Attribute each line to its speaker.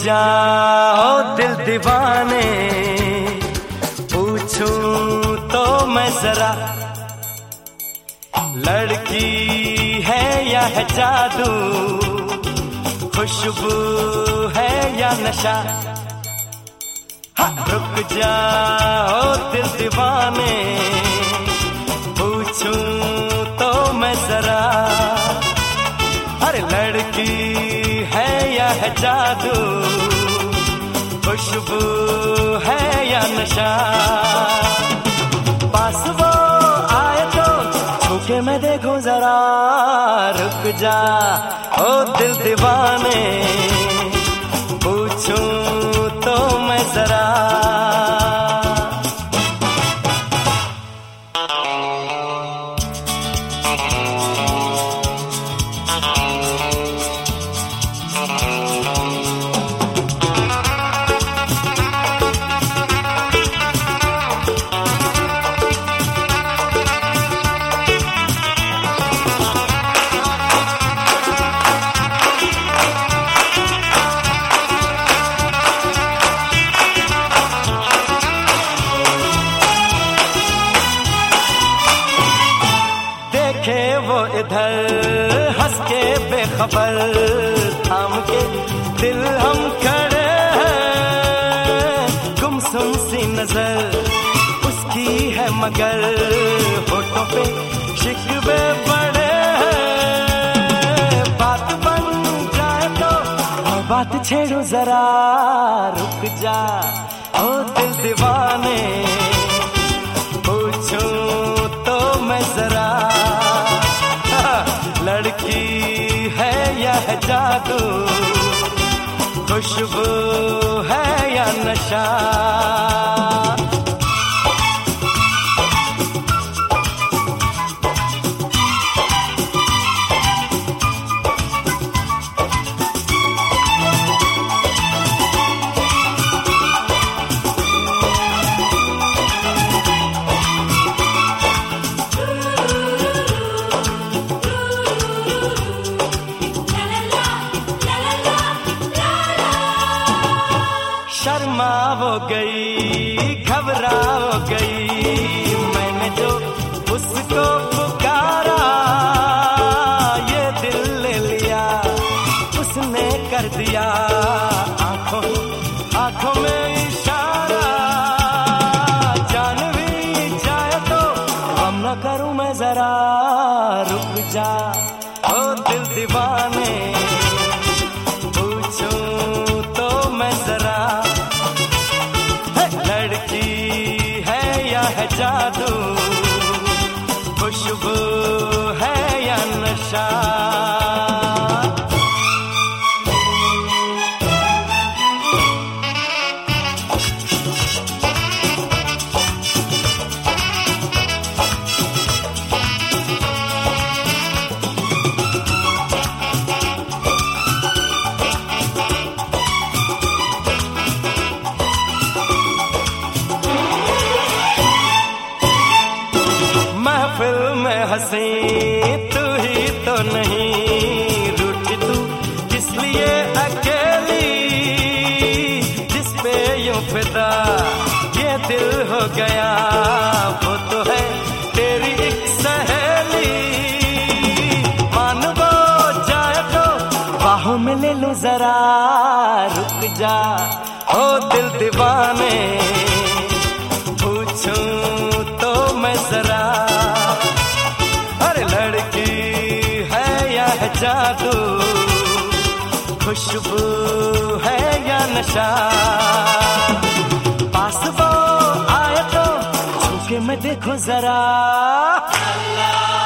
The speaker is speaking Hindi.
Speaker 1: जाओ दिल दीवाने, पूछूं तो मैं जरा, लड़की है या है जादू, खुशबू है या नशा। रुक जाओ दिल दीवाने, पूछूं तो मैं जरा, अरे लड़की है या है जादू, खुशबू है या नशा। पास वो आए तो छूके मैं देखूं जरा, रुक जा ओ दिल दीवाने, पूछूं तो मैं जरा। वो इधर हंस के बेखबर, थाम के दिल हम खड़े हैं, गुमसुम सी नजर उसकी है मगर होठों पे शिकवे बड़े हैं। बात बन जाए तो बात छेड़ो जरा, रुक जा ओ दिल दीवाने, पूछूं तो मैं जरा, लड़की है या है जादू, खुशबू है या नशा। शर्मा वो गई, घबरा वो गई, मैंने जो उसको पुकारा, ये दिल ले लिया उसने कर दिया, आंखों आंखों में इशारा। जान भी जाए तो हम न करूं मैं जरा, रुक जा ओ दिल दीवाने, पूछूं तो मैं जरा, लड़की है या है जादू, खुशबू है या नशा। महफिल में हंसी तू ही तो नहीं, रूठी तू किस लिए अकेली, जिस पे यूं फिदा ये दिल हो गया, वो तो है तेरी एक सहेली। मान वो जाए तो बाहों में ले लो जरा, रुक जा ओ दिल दीवाने, पूछूं तो मैं जरा, लड़की है या है जादू, खुशबू है या नशा। पास वो आए तो छूके मैं देखूं जरा।